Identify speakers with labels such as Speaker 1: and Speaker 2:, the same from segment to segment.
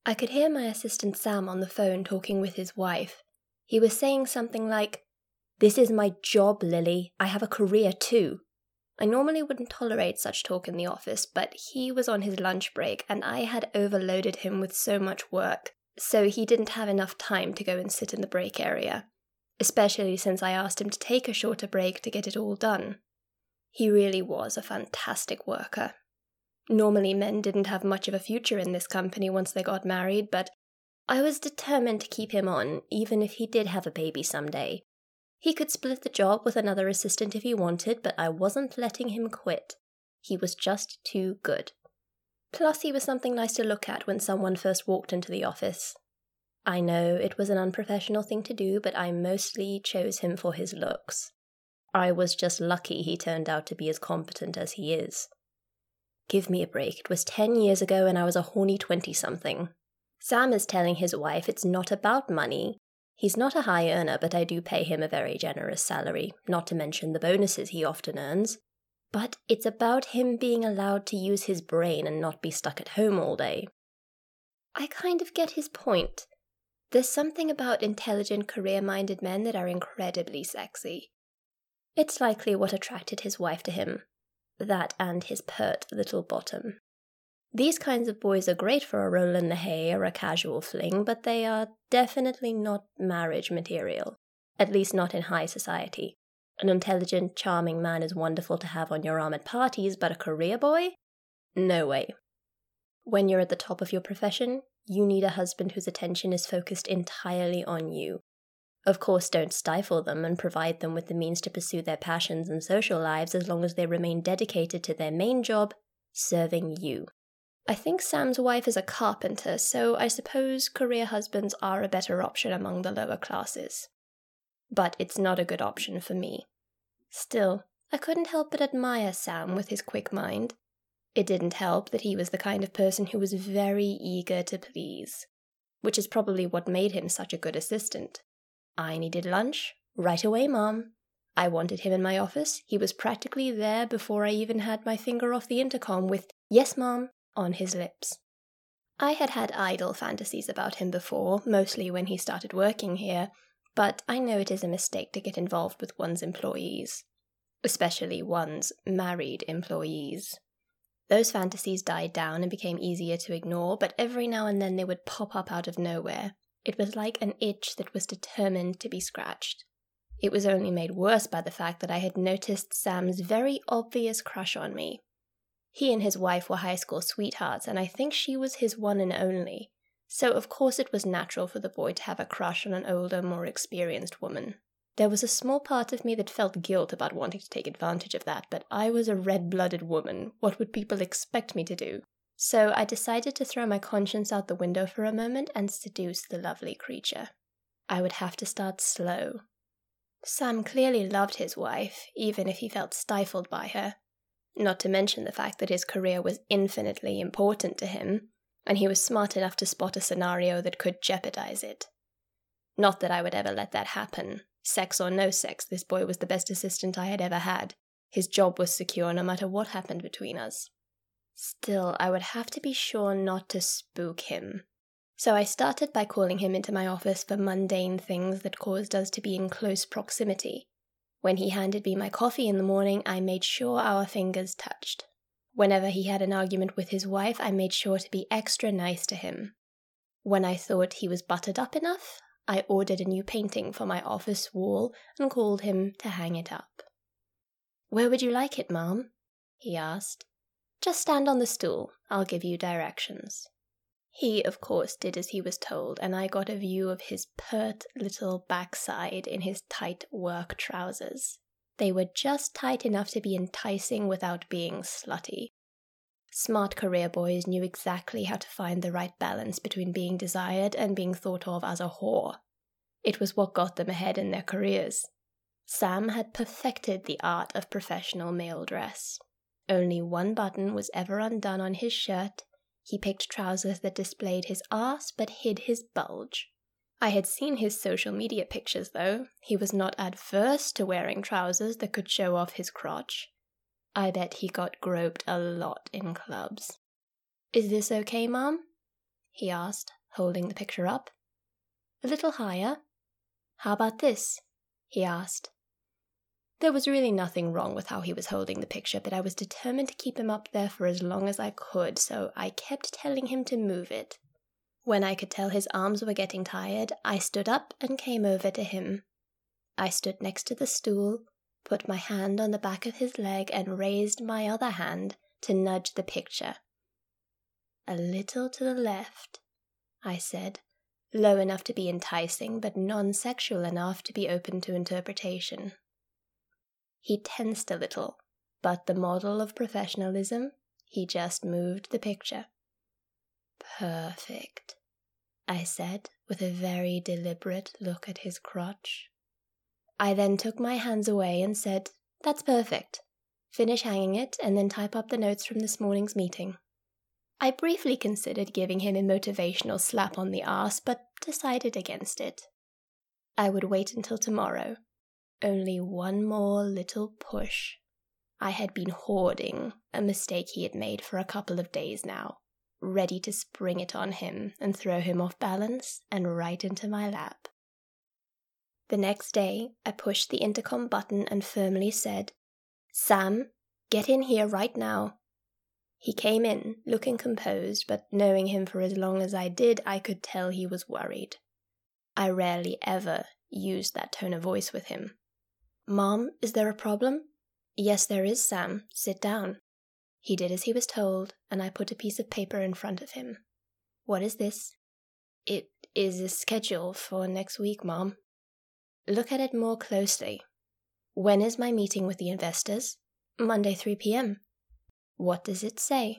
Speaker 1: I could hear my assistant Sam on the phone talking with his wife. He was saying something like, "This is my job, Lily. I have a career too." I normally wouldn't tolerate such talk in the office, but he was on his lunch break and I had overloaded him with so much work, so he didn't have enough time to go and sit in the break area, especially since I asked him to take a shorter break to get it all done. He really was a fantastic worker. Normally men didn't have much of a future in this company once they got married, but I was determined to keep him on, even if he did have a baby someday. He could split the job with another assistant if he wanted, but I wasn't letting him quit. He was just too good. Plus, he was something nice to look at when someone first walked into the office. I know it was an unprofessional thing to do, but I mostly chose him for his looks. I was just lucky he turned out to be as competent as he is. Give me a break. It was 10 years ago and I was a horny 20-something. Sam is telling his wife it's not about money. He's not a high earner, but I do pay him a very generous salary, not to mention the bonuses he often earns. But it's about him being allowed to use his brain and not be stuck at home all day. I kind of get his point. There's something about intelligent, career-minded men that are incredibly sexy. It's likely what attracted his wife to him. That and his pert little bottom. These kinds of boys are great for a roll in the hay or a casual fling, but they are definitely not marriage material. At least not in high society. An intelligent, charming man is wonderful to have on your arm at parties, but a career boy? No way. When you're at the top of your profession, you need a husband whose attention is focused entirely on you. Of course, don't stifle them and provide them with the means to pursue their passions and social lives as long as they remain dedicated to their main job, serving you. I think Sam's wife is a carpenter, so I suppose career husbands are a better option among the lower classes. But it's not a good option for me. Still, I couldn't help but admire Sam with his quick mind. It didn't help that he was the kind of person who was very eager to please, which is probably what made him such a good assistant. I needed lunch. Right away, Mom. I wanted him in my office. He was practically there before I even had my finger off the intercom with, "Yes, Mom," on his lips. I had had idle fantasies about him before, mostly when he started working here, but I know it is a mistake to get involved with one's employees, especially one's married employees. Those fantasies died down and became easier to ignore, but every now and then they would pop up out of nowhere. It was like an itch that was determined to be scratched. It was only made worse by the fact that I had noticed Sam's very obvious crush on me. He and his wife were high school sweethearts, and I think she was his one and only, so of course it was natural for the boy to have a crush on an older, more experienced woman. There was a small part of me that felt guilt about wanting to take advantage of that, but I was a red-blooded woman. What would people expect me to do? So I decided to throw my conscience out the window for a moment and seduce the lovely creature. I would have to start slow. Sam clearly loved his wife, even if he felt stifled by her. Not to mention the fact that his career was infinitely important to him, and he was smart enough to spot a scenario that could jeopardize it. Not that I would ever let that happen. Sex or no sex, this boy was the best assistant I had ever had. His job was secure no matter what happened between us. Still, I would have to be sure not to spook him. So I started by calling him into my office for mundane things that caused us to be in close proximity. When he handed me my coffee in the morning, I made sure our fingers touched. Whenever he had an argument with his wife, I made sure to be extra nice to him. When I thought he was buttered up enough, I ordered a new painting for my office wall and called him to hang it up. "Where would you like it, Mom?" he asked. "Just stand on the stool. I'll give you directions." He, of course, did as he was told, and I got a view of his pert little backside in his tight work trousers. They were just tight enough to be enticing without being slutty. Smart career boys knew exactly how to find the right balance between being desired and being thought of as a whore. It was what got them ahead in their careers. Sam had perfected the art of professional male dress. Only one button was ever undone on his shirt. He picked trousers that displayed his arse but hid his bulge. I had seen his social media pictures, though. He was not adverse to wearing trousers that could show off his crotch. I bet he got groped a lot in clubs. "Is this okay, Mom?" he asked, holding the picture up. A little higher. How about this? He asked. There was really nothing wrong with how he was holding the picture, but I was determined to keep him up there for as long as I could, so I kept telling him to move it. When I could tell his arms were getting tired, I stood up and came over to him. I stood next to the stool, put my hand on the back of his leg, and raised my other hand to nudge the picture. A little to the left, I said, low enough to be enticing, but non-sexual enough to be open to interpretation. He tensed a little, but the model of professionalism, he just moved the picture. Perfect, I said, with a very deliberate look at his crotch. I then took my hands away and said, That's perfect. Finish hanging it and then type up the notes from this morning's meeting. I briefly considered giving him a motivational slap on the arse, but decided against it. I would wait until tomorrow. Only one more little push. I had been hoarding a mistake he had made for a couple of days now, ready to spring it on him and throw him off balance and right into my lap. The next day, I pushed the intercom button and firmly said, Sam, get in here right now. He came in, looking composed, but knowing him for as long as I did, I could tell he was worried. I rarely ever used that tone of voice with him. Mom, is there a problem? Yes, there is, Sam. Sit down. He did as he was told, and I put a piece of paper in front of him. What is this? It is a schedule for next week, Mom. Look at it more closely. When is my meeting with the investors? Monday, 3 p.m. What does it say?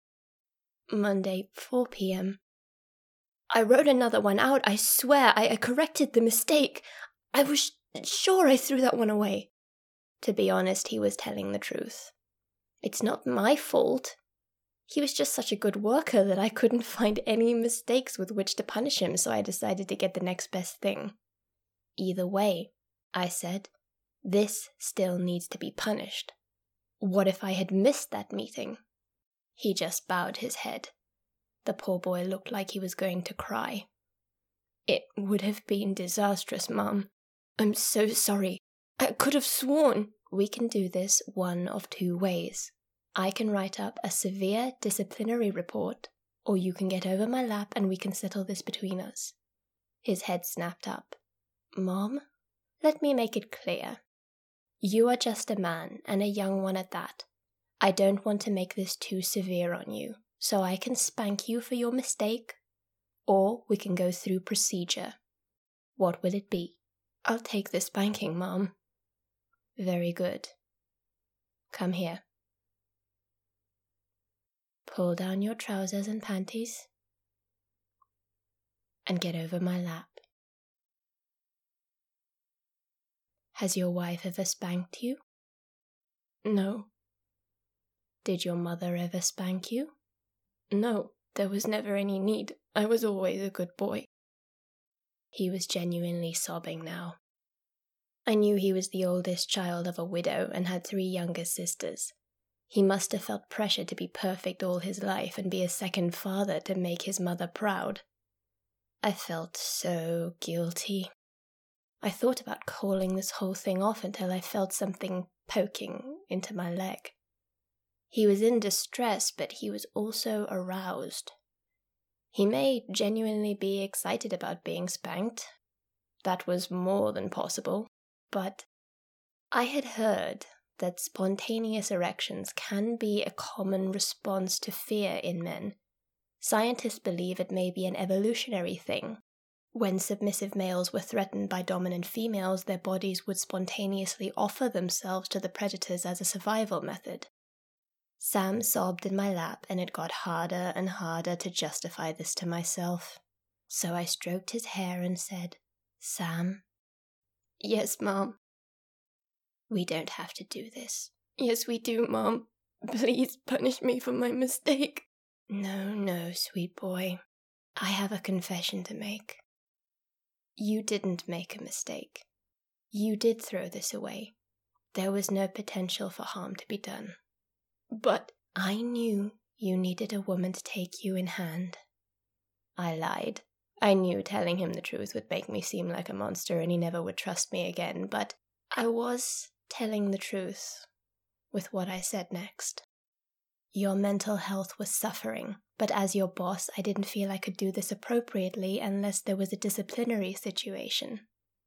Speaker 1: Monday, 4 p.m. I wrote another one out. I swear I corrected the mistake. I was sure I threw that one away. To be honest, he was telling the truth. It's not my fault. He was just such a good worker that I couldn't find any mistakes with which to punish him, so I decided to get the next best thing. Either way, I said, this still needs to be punished. What if I had missed that meeting? He just bowed his head. The poor boy looked like he was going to cry. It would have been disastrous, Mum. I'm so sorry. I could have sworn. We can do this one of two ways. I can write up a severe disciplinary report, or you can get over my lap and we can settle this between us. His head snapped up. Mom, let me make it clear. You are just a man, and a young one at that. I don't want to make this too severe on you, so I can spank you for your mistake, or we can go through procedure. What will it be? I'll take the spanking, Mom. Very good. Come here. Pull down your trousers and panties, and get over my lap. Has your wife ever spanked you? No. Did your mother ever spank you? No, there was never any need. I was always a good boy. He was genuinely sobbing now. I knew he was the oldest child of a widow and had 3 younger sisters. He must have felt pressure to be perfect all his life and be a second father to make his mother proud. I felt so guilty. I thought about calling this whole thing off until I felt something poking into my leg. He was in distress, but he was also aroused. He may genuinely be excited about being spanked. That was more than possible. But I had heard that spontaneous erections can be a common response to fear in men. Scientists believe it may be an evolutionary thing. When submissive males were threatened by dominant females, their bodies would spontaneously offer themselves to the predators as a survival method. Sam sobbed in my lap, and it got harder and harder to justify this to myself. So I stroked his hair and said, Sam? Yes, Mom. We don't have to do this. Yes, we do, Mom. Please punish me for my mistake. No, sweet boy. I have a confession to make. You didn't make a mistake. You did throw this away. There was no potential for harm to be done. But I knew you needed a woman to take you in hand. I lied. I knew telling him the truth would make me seem like a monster and he never would trust me again, but I was telling the truth with what I said next. Your mental health was suffering, but as your boss, I didn't feel I could do this appropriately unless there was a disciplinary situation.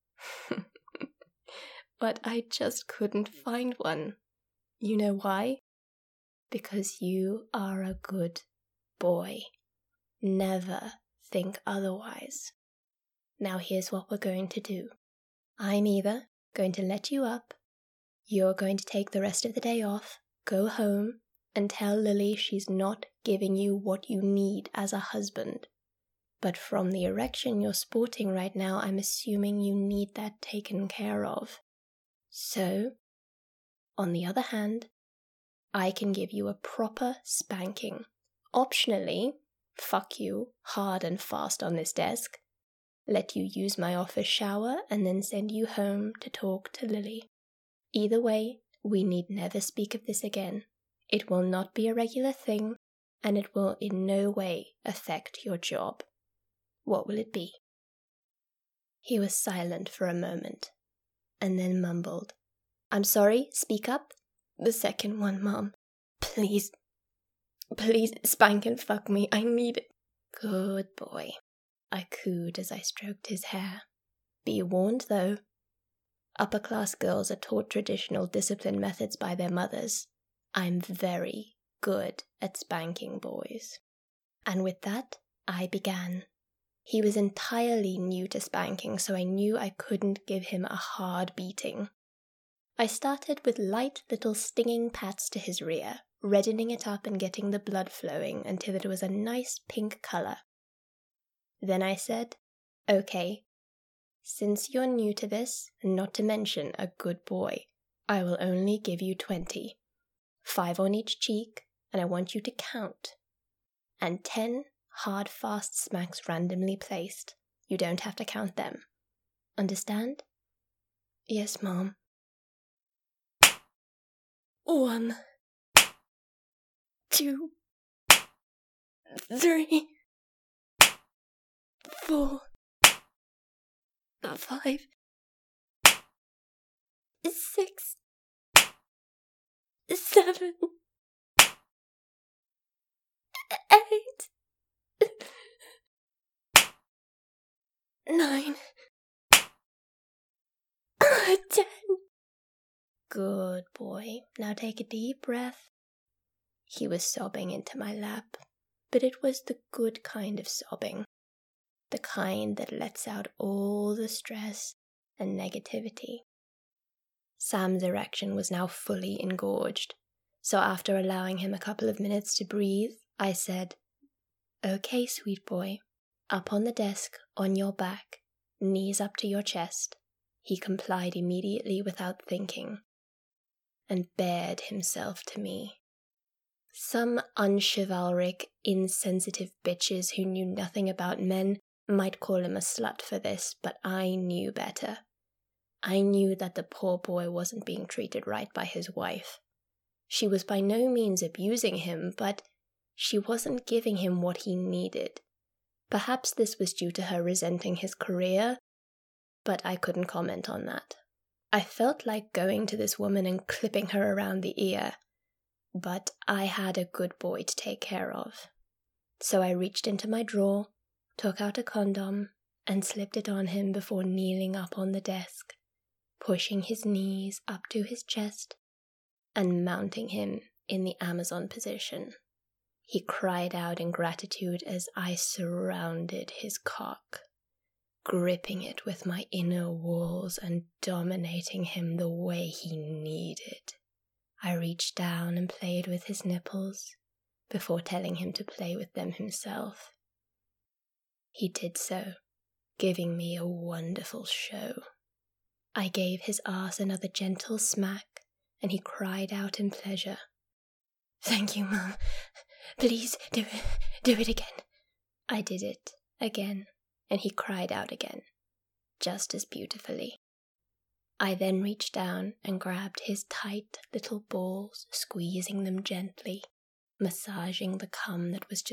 Speaker 1: But I just couldn't find one. You know why? Because you are a good boy. Never think otherwise. Now here's what we're going to do. I'm either going to let you up, you're going to take the rest of the day off, go home, and tell Lily she's not giving you what you need as a husband. But from the erection you're sporting right now, I'm assuming you need that taken care of. So, on the other hand, I can give you a proper spanking. Optionally, fuck you hard and fast on this desk, let you use my office shower, and then send you home to talk to Lily. Either way, we need never speak of this again. It will not be a regular thing, and it will in no way affect your job. What will it be? He was silent for a moment, and then mumbled, I'm sorry, speak up. The second one, Mom. Please spank and fuck me, I need it. Good boy. I cooed as I stroked his hair. Be warned, though. Upper-class girls are taught traditional discipline methods by their mothers. I'm very good at spanking boys. And with that, I began. He was entirely new to spanking, so I knew I couldn't give him a hard beating. I started with light little stinging pats to his rear, reddening it up and getting the blood flowing until it was a nice pink color. Then I said, okay, since you're new to this, and not to mention a good boy, I will only give you 20. 5 on each cheek, and I want you to count. And 10 hard, fast smacks randomly placed. You don't have to count them. Understand? Yes, Mom. 1, 2, 3, 4, 5, 6, 7, 8, 9, 10. Good boy. Now take a deep breath. He was sobbing into my lap, but it was the good kind of sobbing. The kind that lets out all the stress and negativity. Sam's erection was now fully engorged, so after allowing him a couple of minutes to breathe, I said, Okay, sweet boy, up on the desk, on your back, knees up to your chest. He complied immediately without thinking, and bared himself to me. Some unchivalric, insensitive bitches who knew nothing about men might call him a slut for this, but I knew better. I knew that the poor boy wasn't being treated right by his wife. She was by no means abusing him, but she wasn't giving him what he needed. Perhaps this was due to her resenting his career, but I couldn't comment on that. I felt like going to this woman and clipping her around the ear, but I had a good boy to take care of. So I reached into my drawer, took out a condom, and slipped it on him before kneeling up on the desk, pushing his knees up to his chest, and mounting him in the Amazon position. He cried out in gratitude as I surrounded his cock, gripping it with my inner walls and dominating him the way he needed. I reached down and played with his nipples before telling him to play with them himself. He did so, giving me a wonderful show. I gave his ass another gentle smack, and he cried out in pleasure. Thank you, Mum. Please do it again. I did it again, and he cried out again, just as beautifully. I then reached down and grabbed his tight little balls, squeezing them gently, massaging the cum that was just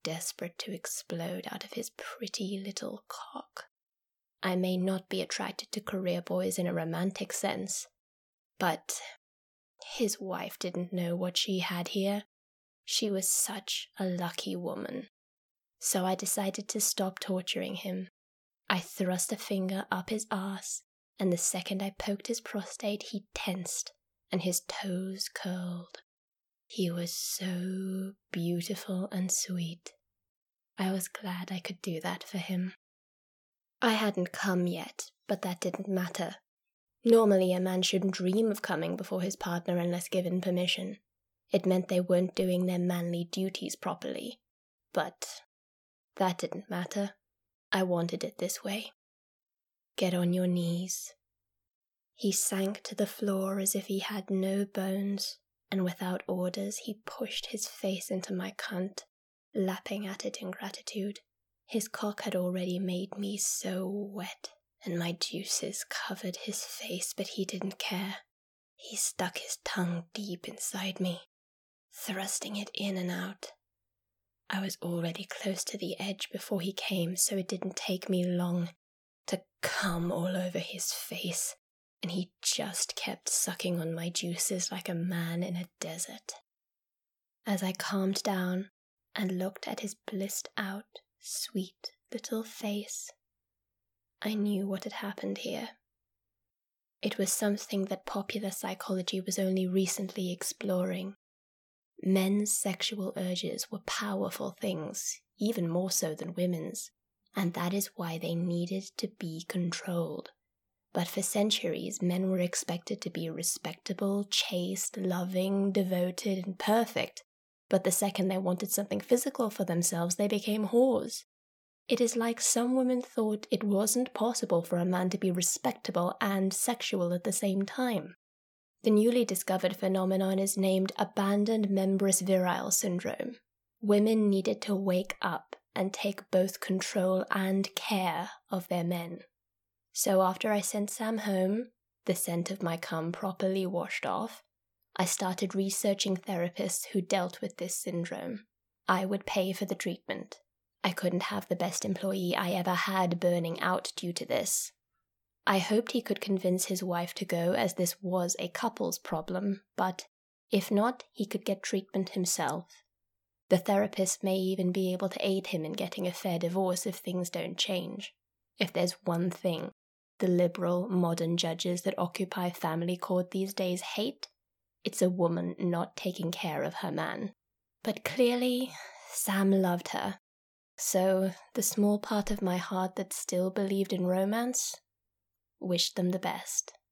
Speaker 1: desperate to explode out of his pretty little cock. I may not be attracted to career boys in a romantic sense, but his wife didn't know what she had here. She was such a lucky woman. So I decided to stop torturing him. I thrust a finger up his arse, and the second I poked his prostate, he tensed, and his toes curled. He was so beautiful and sweet. I was glad I could do that for him. I hadn't come yet, but that didn't matter. Normally a man shouldn't dream of coming before his partner unless given permission. It meant they weren't doing their manly duties properly. But that didn't matter. I wanted it this way. Get on your knees. He sank to the floor as if he had no bones, and without orders he pushed his face into my cunt, lapping at it in gratitude. His cock had already made me so wet, and my juices covered his face, but he didn't care. He stuck his tongue deep inside me, thrusting it in and out. I was already close to the edge before he came, so it didn't take me long to come all over his face, and he just kept sucking on my juices like a man in a desert. As I calmed down and looked at his blissed out, sweet little face, I knew what had happened here. It was something that popular psychology was only recently exploring. Men's sexual urges were powerful things, even more so than women's, and that is why they needed to be controlled. But for centuries, men were expected to be respectable, chaste, loving, devoted, and perfect. But the second they wanted something physical for themselves, they became whores. It is like some women thought it wasn't possible for a man to be respectable and sexual at the same time. The newly discovered phenomenon is named abandoned membranous virile syndrome. Women needed to wake up and take both control and care of their men. So after I sent Sam home, the scent of my cum properly washed off, I started researching therapists who dealt with this syndrome. I would pay for the treatment. I couldn't have the best employee I ever had burning out due to this. I hoped he could convince his wife to go, as this was a couple's problem, but if not, he could get treatment himself. The therapist may even be able to aid him in getting a fair divorce if things don't change. If there's one thing the liberal, modern judges that occupy family court these days hate, it's a woman not taking care of her man. But clearly, Sam loved her. So the small part of my heart that still believed in romance wished them the best.